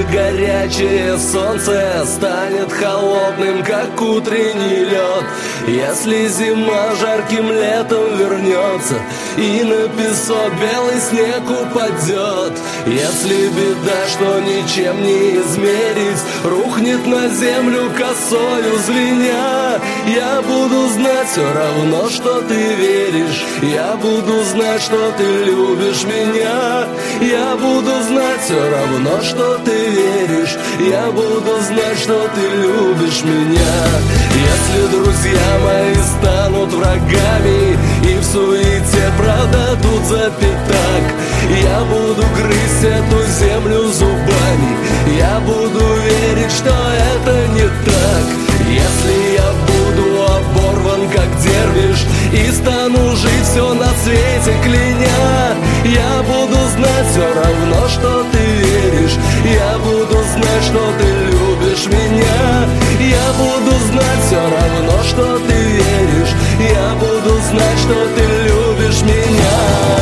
горячее солнце станет холодным, как утренний лед. Если зима жарким летом вернется и на песок белый снег упадет, если беда, что ничем не измерить, рухнет на землю косою звеня, я буду знать все равно, что ты веришь. Я буду знать, что ты любишь меня. Я буду знать все равно, что ты веришь. Я буду знать, что ты любишь меня. Если друзья мои станут врагами и в суете продадут за пятак, я буду грызть эту землю зубами. Я буду верить, что это не так. Если я буду оборван, как дервиш, и стану жить все на свете кляня, я буду знать все равно, что ты веришь. Я буду знать, что ты любишь меня. Я буду знать все равно, что ты веришь. Я буду знать, что ты любишь меня.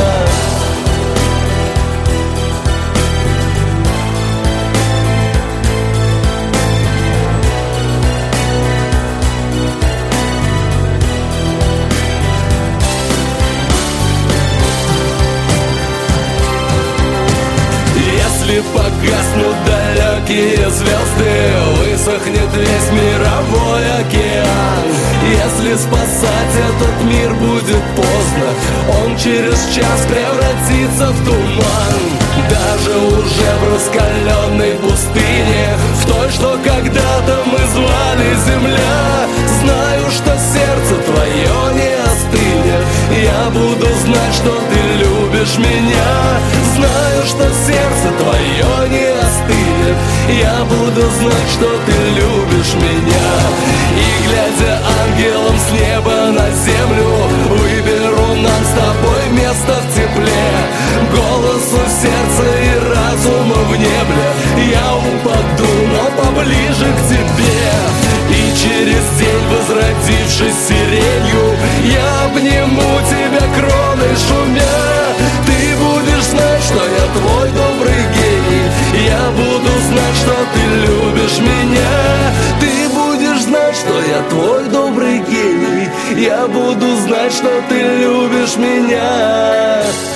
Если погаснут далекие звезды, высохнет весь мировой океан. Если спасать этот мир будет поздно, он через час превратится в туман. Даже уже в раскаленной пустыне, в той, что когда-то мы звали земля, знаю, что сердце твое не остынет. Я буду знать, что ты любишь меня. Знаю, что сердце твое не остынет. Я буду знать, что ты любишь меня. И глядя ангелом с неба на землю, выберу нам с тобой место в тепле. Голосу сердца и разума в небе я упаду, но поближе к тебе. И через день, возродившись сиренью, я обниму тебя кроной шумя. Ты будешь знать, что я твой добрый гений. Я буду знать, что ты любишь меня. Ты будешь знать, что я твой добрый гений. Я буду знать, что ты любишь меня.